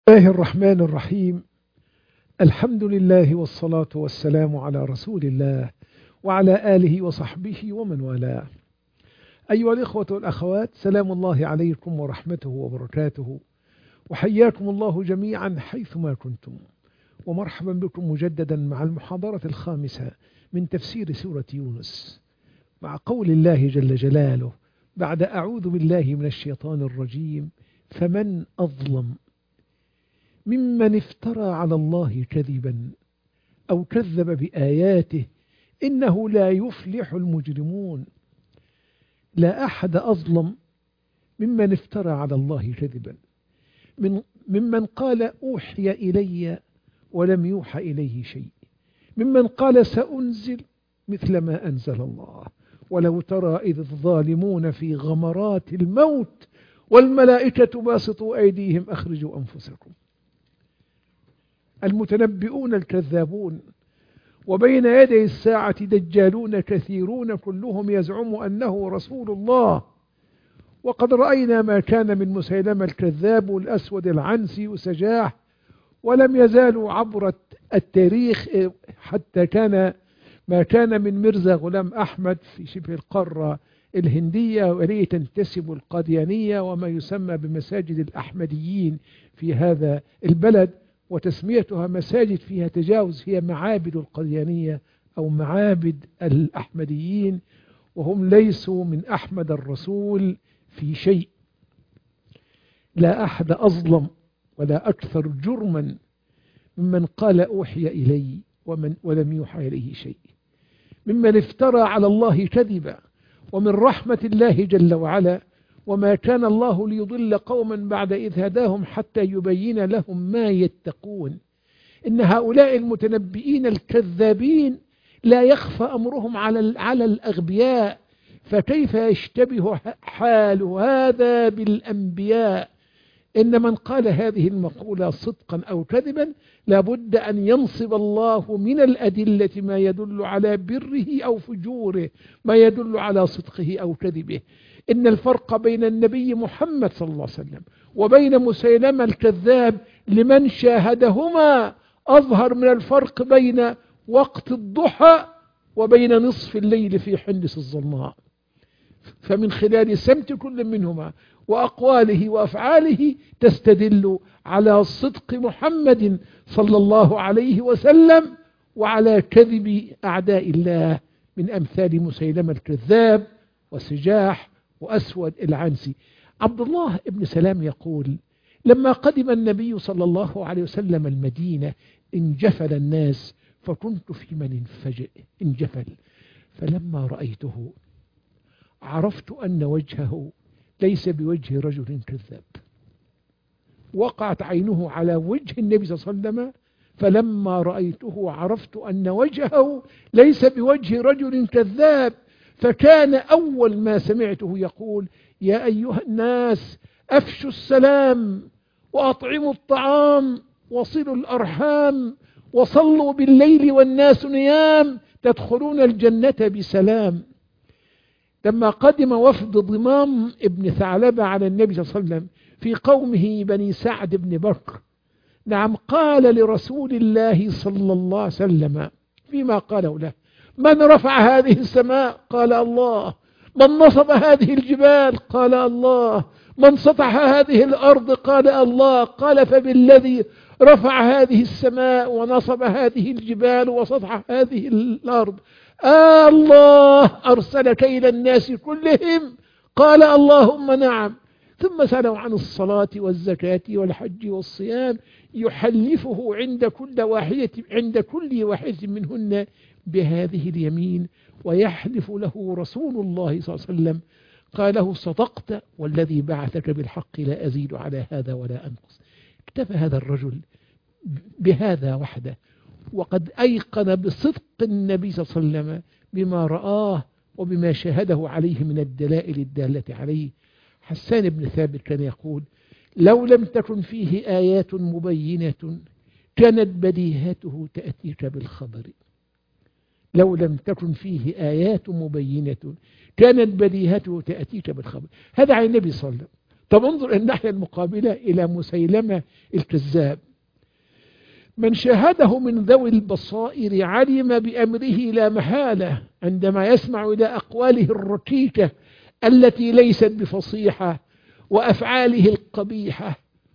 الله الرحمن الرحيم. الحمد لله والصلاة والسلام على رسول الله وعلى آله وصحبه ومن والاه. أيها الإخوة والأخوات، سلام الله عليكم ورحمته وبركاته، وحياكم الله جميعا حيثما كنتم، ومرحبا بكم مجددا مع المحاضرة الخامسة من تفسير سورة يونس، مع قول الله جل جلاله بعد أعوذ بالله من الشيطان الرجيم: فمن أظلم ممن افترى على الله كذبا أو كذب بآياته إنه لا يفلح المجرمون. لا أحد أظلم ممن افترى على الله كذبا، ممن قال أوحي إلي ولم يوحى إليه شيء، ممن قال سأنزل مثل ما أنزل الله، ولو ترى إذ الظالمون في غمرات الموت والملائكة باسطوا أيديهم أخرجوا أنفسكم. المتنبئون الكذابون، وبين يدي الساعة دجالون كثيرون كلهم يزعم أنه رسول الله، وقد رأينا ما كان من مسيلمة الكذاب والأسود العنسي وسجاح، ولم يزالوا عبر التاريخ حتى كان ما كان من مرزا غلام أحمد في شبه القارة الهندية، وإليه تنتسب القاديانية وما يسمى بمساجد الأحمديين في هذا البلد، وتسميتها مساجد فيها تجاوز هي معابد القاديانية أو معابد الأحمديين، وهم ليسوا من أحمد الرسول في شيء. لا أحد أظلم ولا أكثر جرما ممن قال أوحي إلي ولم يوحى إليه شيء، ممن افترى على الله كذبا. ومن رحمة الله جل وعلا: وما كان الله ليضل قوما بعد إذ هداهم حتى يبين لهم ما يتقون. إن هؤلاء المتنبئين الكذابين لا يخفى أمرهم على الأغبياء، فكيف يشتبه حال هذا بالأنبياء؟ إن من قال هذه المقولة صدقا أو كذبا لابد أن ينصب الله من الأدلة ما يدل على بره أو فجوره، ما يدل على صدقه أو كذبه. إن الفرق بين النبي محمد صلى الله عليه وسلم وبين مسيلمة الكذاب لمن شاهدهما أظهر من الفرق بين وقت الضحى وبين نصف الليل في حنس الظلماء. فمن خلال سمت كل منهما وأقواله وأفعاله تستدل على صدق محمد صلى الله عليه وسلم وعلى كذب أعداء الله من أمثال مسيلمة الكذاب وسجاح وأسود العنسي. عبد الله بن سلام يقول: لما قدم النبي صلى الله عليه وسلم المدينة انجفل الناس، فكنت في من انجفل، فلما رأيته عرفت أن وجهه ليس بوجه رجل كذاب. وقعت عينه على وجه النبي صلى الله عليه وسلم، فلما رأيته عرفت أن وجهه ليس بوجه رجل كذاب. فكان أول ما سمعته يقول: يا أيها الناس أفشوا السلام وأطعموا الطعام وصلوا الأرحام وصلوا بالليل والناس نيام تدخلون الجنة بسلام. لما قدم وفد ضمام ابن ثعلبة على النبي صلى الله عليه وسلم في قومه بني سعد بن بكر، نعم، قال لرسول الله صلى الله عليه وسلم فيما قاله له: من رفع هذه السماء؟ قال الله. من نصب هذه الجبال؟ قال الله. من سطح هذه الأرض؟ قال الله. قال: فبالذي رفع هذه السماء ونصب هذه الجبال وسطح هذه الأرض الله أرسلك إلى الناس كلهم؟ قال: اللهم نعم. ثم سألوا عن الصلاة والزكاة والحج والصيام، يحلفه عند كل واحدة منهن بهذه اليمين، ويحلف له رسول الله صلى الله عليه وسلم: قاله صدقت والذي بعثك بالحق لا أزيد على هذا ولا أنقص. اكتفى هذا الرجل بهذا وحده، وقد أيقن بصدق النبي صلى الله عليه وسلم بما رآه وبما شاهده عليه من الدلائل الدالة عليه. حسان بن ثابت كان يقول: لو لم تكن فيه آيات مبينة كانت بديهته تأتيك بالخبر. لو لم تكن فيه آيات مبينة كانت بديهته تأتيك بالخبر. هذا عن النبي صلى الله عليه وسلم. طب انظر الناحية المقابلة إلى مسيلمة الكذاب، من شاهده من ذوي البصائر علم بأمره لا محالة عندما يسمع إلى أقواله الركيكة التي ليست بفصيحة وأفعاله القبيحة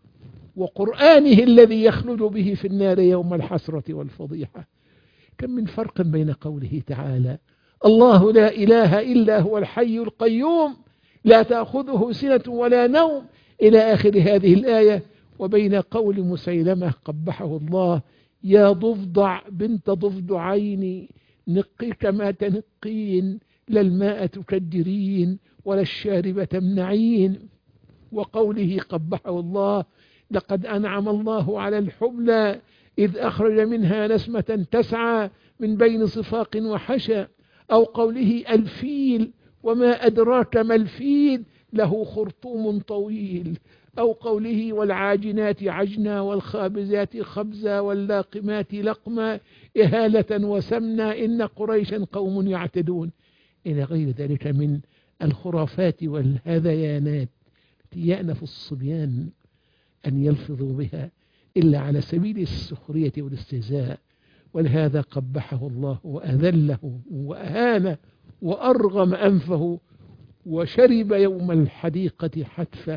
وقرآنه الذي يخلد به في النار يوم الحسرة والفضيحة. كم من فرق بين قوله تعالى الله لا إله إلا هو الحي القيوم لا تأخذه سنة ولا نوم إلى آخر هذه الآية، وبين قول مسيلمة قبحه الله يا ضفدع بنت ضفدعين نقي كما تنقين لا الماء تكدرين ولا الشارب تمنعين، وقوله قبحه الله لقد أنعم الله على الحبلى إذ أخرج منها نسمة تسعى من بين صفاق وحشى، أو قوله الفيل وما أدراك ما الفيل له خرطوم طويل، أو قوله والعاجنات عجنا والخابزات خبزا واللاقمات لقما إهالة وسمنا إن قريشا قوم يعتدون، إلى غير ذلك من الخرافات والهذيانات التي يأنف الصبيان أن يلفظوا بها إلا على سبيل السخرية والاستهزاء. ولهذا قبحه الله وأذله وأهانه وأرغم أنفه وشرب يوم الحديقة حتفه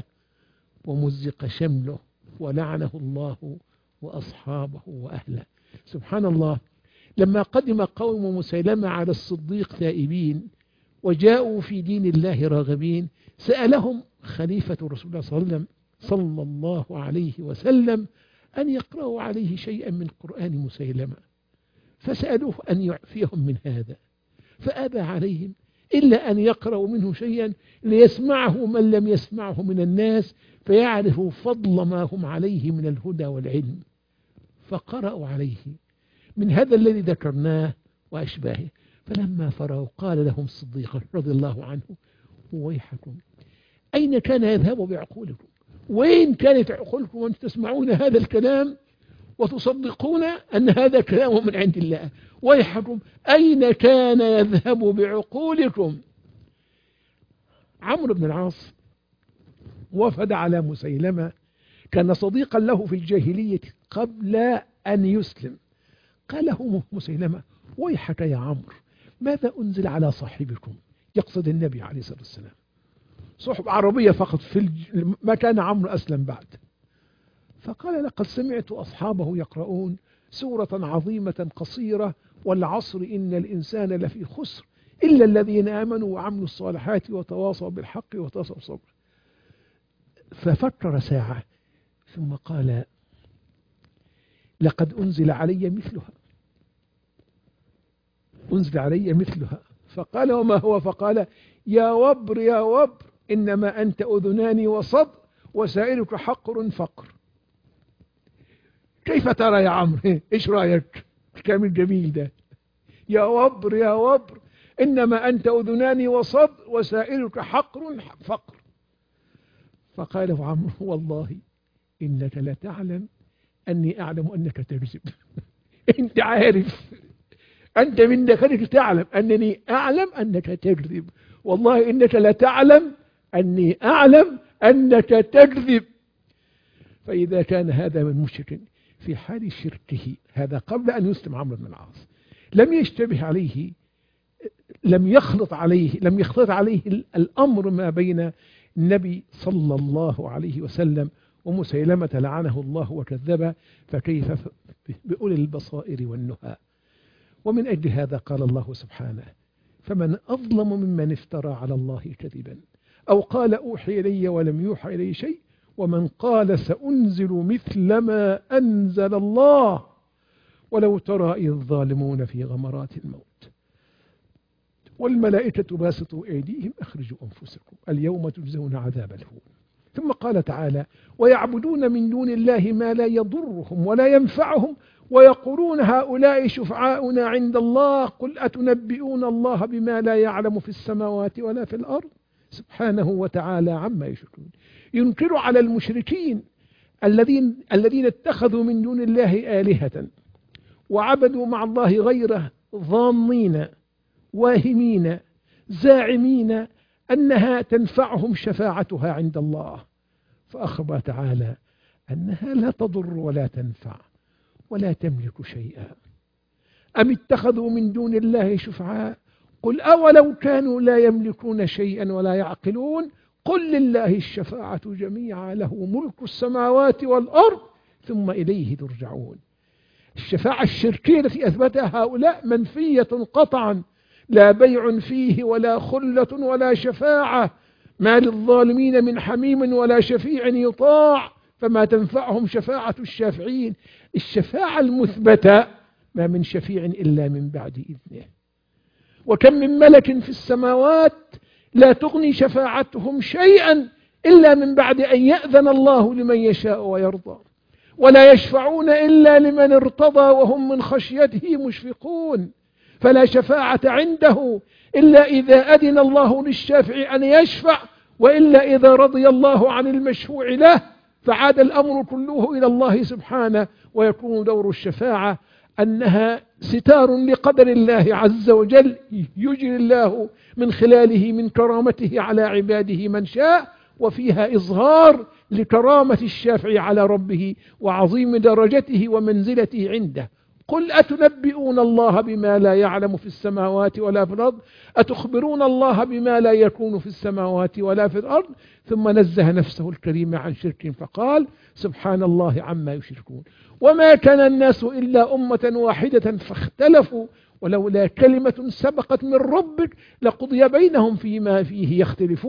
ومزق شمله ولعنه الله وأصحابه وأهله. سبحان الله، لما قدم قوم مسيلمة على الصديق تائبين وجاءوا في دين الله راغبين سألهم خليفة رسول الله صلى الله عليه وسلم أن يقرأوا عليه شيئا من قرآن مسيلمة، فسألوه أن يعفيهم من هذا فأبى عليهم إلا أن يقرأوا منه شيئا ليسمعه من لم يسمعه من الناس فيعرفوا فضل ما هم عليه من الهدى والعلم، فقرأوا عليه من هذا الذي ذكرناه وأشباهه. فلما فرغوا قال لهم الصديق رضي الله عنه ويحكم أين كان يذهب بعقولكم؟ وين كانت عقولكم وأنتم تسمعون هذا الكلام وتصدقون أن هذا كلام من عند الله؟ ويحكم أين كان يذهب بعقولكم؟ عمرو بن العاص وفد على مسيلمة، كان صديقا له في الجاهلية قبل أن يسلم. قال له مسيلمة ويحك يا عمرو ماذا أنزل على صاحبكم؟ يقصد النبي عليه الصلاة والسلام، صحب عربية فقط ما كان عمرو أسلم بعد. فقال لقد سمعت أصحابه يقرؤون سورة عظيمة قصيرة والعصر إن الإنسان لفي خسر إلا الذين آمنوا وعملوا الصالحات وتواصوا بالحق وتواصوا بالصبر. ففكر ساعة ثم قال لقد أنزل علي مثلها، أنزل علي مثلها. فقال وما هو؟ فقال يا وبر يا وبر إنما أنت أذنان وصدر وسائرك حقر فقر. كيف ترى يا عمرو؟ إيش رأيك؟ الكلام الجميل ده، يا وبر يا وبر إنما أنت أذنان وصدر وسائرك حقر فقر. فقال عمرو والله إنك لا تعلم أني أعلم أنك تكذب. أنت عارف، أنت من داخلك تعلم أنني أعلم أنك تكذب، والله إنك لا تعلم أني أعلم أنك تكذب. فإذا كان هذا من مشرك في حال شركه، هذا قبل أن يسلم عمرو بن العاص، لم يشتبه عليه، لم يخلط عليه الأمر ما بين النبي صلى الله عليه وسلم ومسيلمة لعنه الله وكذبه، فكيف بأولي البصائر والنهى؟ ومن أجل هذا قال الله سبحانه فمن أظلم ممن افترى على الله كذبا أو قال أوحي إلي ولم يوحى إلي شيء ومن قال سأنزل مثل ما أنزل الله ولو ترى إذ الظالمون في غمرات الموت والملائكة باسطوا أيديهم أخرجوا أنفسكم اليوم تجزون عذاب الهون. ثم قال تعالى ويعبدون من دون الله ما لا يضرهم ولا ينفعهم ويقولون هؤلاء شفعاؤنا عند الله قل أتنبئون الله بما لا يعلم في السماوات ولا في الأرض سبحانه وتعالى عما يشركون. ينكر على المشركين الذين اتخذوا من دون الله آلهة وعبدوا مع الله غيره ظانين واهمين زاعمين أنها تنفعهم شفاعتها عند الله فأخبر تعالى أنها لا تضر ولا تنفع ولا تملك شيئا. أم اتخذوا من دون الله شفعاء قل أولو كانوا لا يملكون شيئا ولا يعقلون قل لله الشفاعة جميعا له ملك السماوات والأرض ثم إليه ترجعون. الشفاعة الشركية التي أثبتها هؤلاء منفية قطعا، لا بيع فيه ولا خلة ولا شفاعة، ما للظالمين من حميم ولا شفيع يطاع، فما تنفعهم شفاعة الشافعين. الشفاعة المثبتة ما من شفيع إلا من بعد إذنه، وكم من ملك في السماوات لا تغني شفاعتهم شيئا إلا من بعد أن يأذن الله لمن يشاء ويرضى، ولا يشفعون إلا لمن ارتضى وهم من خشيته مشفقون، فلا شفاعة عنده إلا إذا أذن الله للشافع أن يشفع، وإلا إذا رضي الله عن المشفوع له فعاد الأمر كله إلى الله سبحانه. ويكون دور الشفاعة أنها ستار لقدر الله عز وجل يجري الله من خلاله من كرامته على عباده من شاء، وفيها إظهار لكرامة الشافع على ربه وعظيم درجته ومنزلته عنده. قل أتنبئون الله بما لا يعلم في السماوات ولا في الأرض أتخبرون الله بما لا يكون في السماوات ولا في الأرض، ثم نزه نفسه الكريم عن شرك فقال سبحان الله عما يشركون. وما كان الناس إلا أمة واحدة فاختلفوا ولولا كلمة سبقت من ربك لقضي بينهم فيما فيه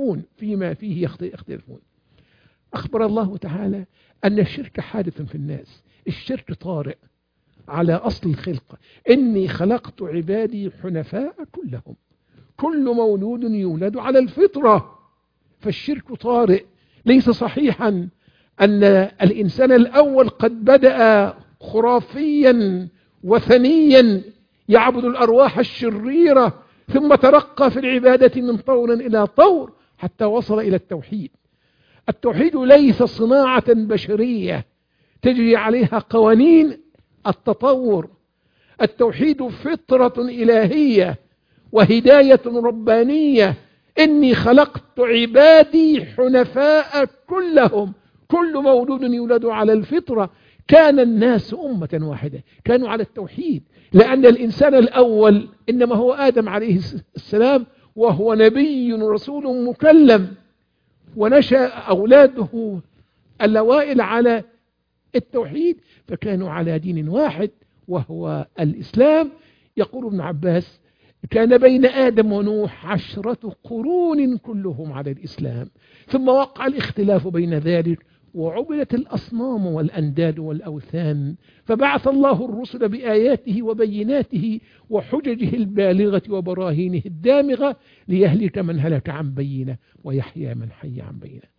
يختلفون. أخبر الله تعالى أن الشرك حادث في الناس، الشرك طارئ على أصل الخلقة، إني خلقت عبادي حنفاء كلهم، كل مولود يولد على الفطرة، فالشرك طارئ. ليس صحيحا أن الإنسان الأول قد بدأ خرافيا وثنيا يعبد الأرواح الشريرة ثم ترقى في العبادة من طور إلى طور حتى وصل إلى التوحيد. التوحيد ليس صناعة بشرية تجري عليها قوانين التطور، التوحيد فطرة إلهية وهداية ربانية. إني خلقت عبادي حنفاء كلهم، كل مولود يولد على الفطرة. كان الناس أمة واحدة، كانوا على التوحيد، لأن الإنسان الأول إنما هو آدم عليه السلام، وهو نبي رسول مكلم، ونشأ أولاده الأوائل على التوحيد، فكانوا على دين واحد وهو الإسلام. يقول ابن عباس كان بين آدم ونوح 10 قرون كلهم على الإسلام، ثم وقع الاختلاف بين ذلك وعبدت الأصنام والأنداد والأوثان، فبعث الله الرسل بآياته وبيناته وحججه البالغة وبراهينه الدامغة ليهلك من هلك عن بينه ويحيى من حي عن بينه.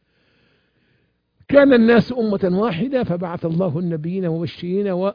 كان الناس أمة واحدة فبعث الله النبيين مبشرين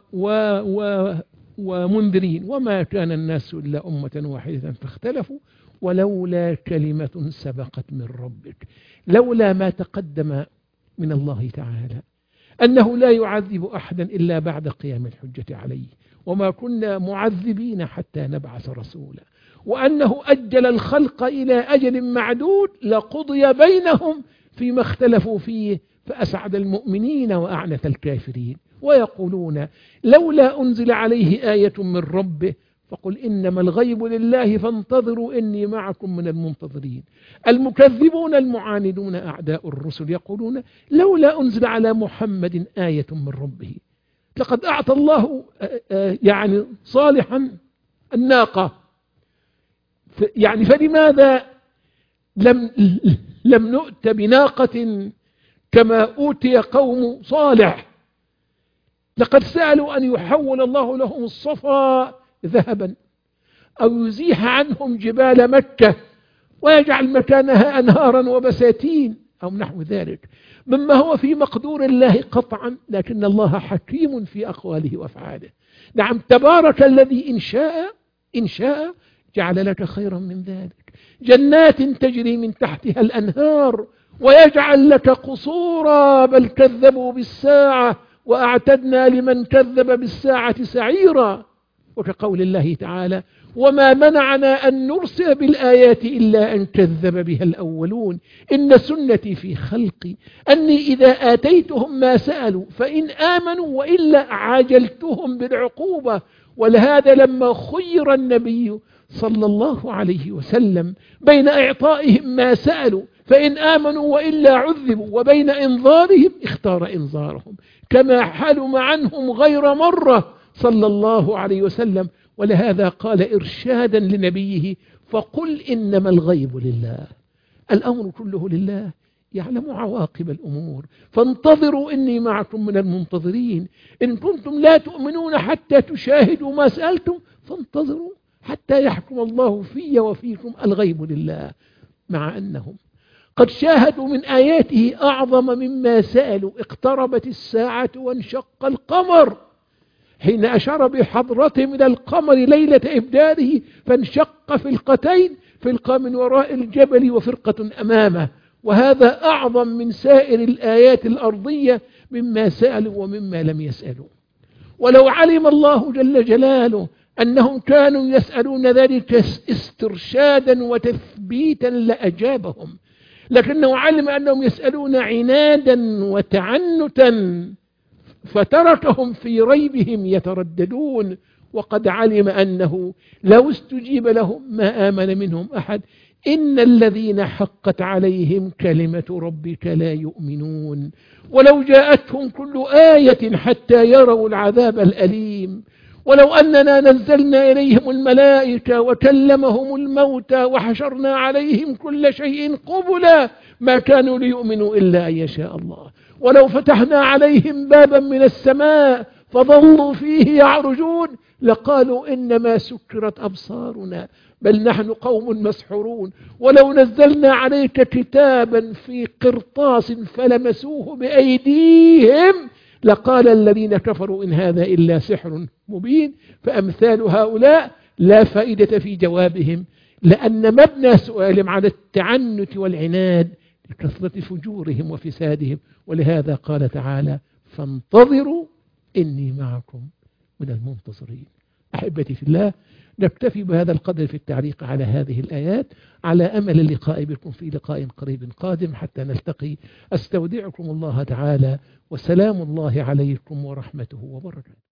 ومنذرين، وما كان الناس إلا أمة واحدة فاختلفوا ولولا كلمة سبقت من ربك. لولا ما تقدم من الله تعالى أنه لا يعذب أحدا إلا بعد قيام الحجة عليه، وما كنا معذبين حتى نبعث رسولا، وأنه أجل الخلق إلى أجل معدود لقضي بينهم فيما اختلفوا فيه فأسعد المؤمنين وأعنت الكافرين. ويقولون لولا أنزل عليه آية من ربه فقل إنما الغيب لله فانتظروا إني معكم من المنتظرين. المكذبون المعاندون أعداء الرسل يقولون لولا أنزل على محمد آية من ربه. لقد أعطى الله يعني صالحا الناقة، يعني فلماذا لم نؤت بناقة كما أوتي قوم صالح؟ لقد سألوا أن يحول الله لهم الصفا ذهبا أو يزيح عنهم جبال مكة ويجعل مكانها أنهارا وبساتين أو نحو ذلك، مما هو في مقدور الله قطعا، لكن الله حكيم في أقواله وأفعاله. نعم، تبارك الذي إن شاء جعل لك خيرا من ذلك، جنات تجري من تحتها الأنهار، ويجعل لك قصورا، بل كذبوا بالساعة وأعتدنا لمن كذب بالساعة سعيرا. وكقول الله تعالى وما منعنا أن نرسل بالآيات إلا أن كذب بها الأولون. إن سنتي في خلقي أني إذا آتيتهم ما سألوا فإن آمنوا وإلا عاجلتهم بالعقوبة. ولهذا لما خير النبي صلى الله عليه وسلم بين إعطائهم ما سألوا فإن آمنوا وإلا عذبوا وبين إنظارهم اختار إنظارهم، كما حلم عنهم غير مرة صلى الله عليه وسلم. ولهذا قال إرشادا لنبيه: فقل إنما الغيب لله، الأمر كله لله، يعلم عواقب الأمور، فانتظروا إني معكم من المنتظرين. إن كنتم لا تؤمنون حتى تشاهدوا ما سألتم فانتظروا حتى يحكم الله في وفيكم، الغيب لله. مع أنهم قد شاهدوا من آياته أعظم مما سألوا. اقتربت الساعة وانشق القمر، حين أشار بحضرتهم إلى القمر ليلة إبداره فانشق فرقتين، فرقة من وراء الجبل وفرقة أمامه. وهذا أعظم من سائر الآيات الأرضية مما سألوا ومما لم يسألوا. ولو علم الله جل جلاله أنهم كانوا يسألون ذلك استرشادا وتثبيتا لأجابهم، لكنه علم أنهم يسألون عنادا وتعنتا فتركهم في ريبهم يترددون. وقد علم أنه لو استجيب لهم ما آمن منهم أحد. إن الذين حقت عليهم كلمة ربك لا يؤمنون ولو جاءتهم كل آية حتى يروا العذاب الأليم. ولو أننا نزلنا إليهم الملائكة وكلمهم الموتى وحشرنا عليهم كل شيء قبلا ما كانوا ليؤمنوا إلا أن يشاء الله. ولو فتحنا عليهم بابا من السماء فظلوا فيه يعرجون لقالوا إنما سكرت أبصارنا بل نحن قوم مسحورون. ولو نزلنا عليك كتابا في قرطاس فلمسوه بأيديهم لقال الذين كفروا إن هذا إلا سحر مبين. فأمثال هؤلاء لا فائدة في جوابهم، لأن مبنى سؤالهم على التعنت والعناد لكثرة فجورهم وفسادهم. ولهذا قال تعالى: فانتظروا إني معكم من المنتظرين. أحبتي في الله، نكتفي بهذا القدر في التعليق على هذه الآيات، على أمل اللقاء بكم في لقاء قريب قادم حتى نلتقي. أستودعكم الله تعالى، وسلام الله عليكم ورحمته وبركاته.